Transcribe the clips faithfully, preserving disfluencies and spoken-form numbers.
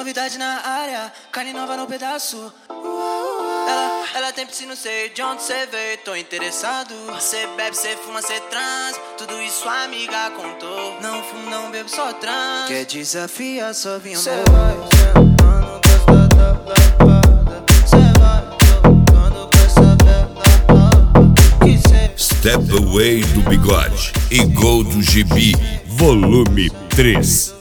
Novidade na área, carne nova no pedaço. Ela, ela tem piscina, não sei de onde cê veio, tô interessado. Cê bebe, cê fuma, cê trans, tudo isso a amiga contou. Não fumo, não bebo, só trans. Quer desafiar, só vinha cê vai sentando, gosta da lapada. Cê vai jogando com essa bela rapa que cê... Step Away do Bigode e Gol do G B, volume três.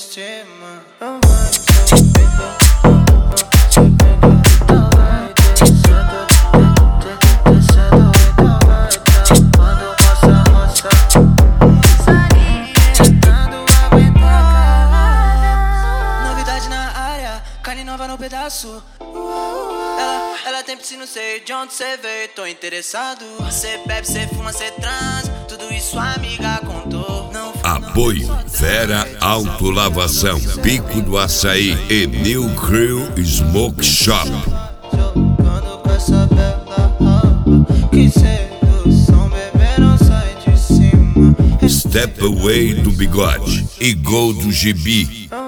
Novidade na área, carne nova no pedaço. Ela, ela tem piscina, não sei de onde cê veio, tô interessado. Cê bebe, cê fuma, cê trans, tudo isso a amiga contou. Não fumo, Apoio não Vera Autolavação, Pico do Açaí e New Crew Smoke Shop. jogando com essa bela rapa que sedução, bebê não sai de cima. Step Away do Bigode e Gol do G B.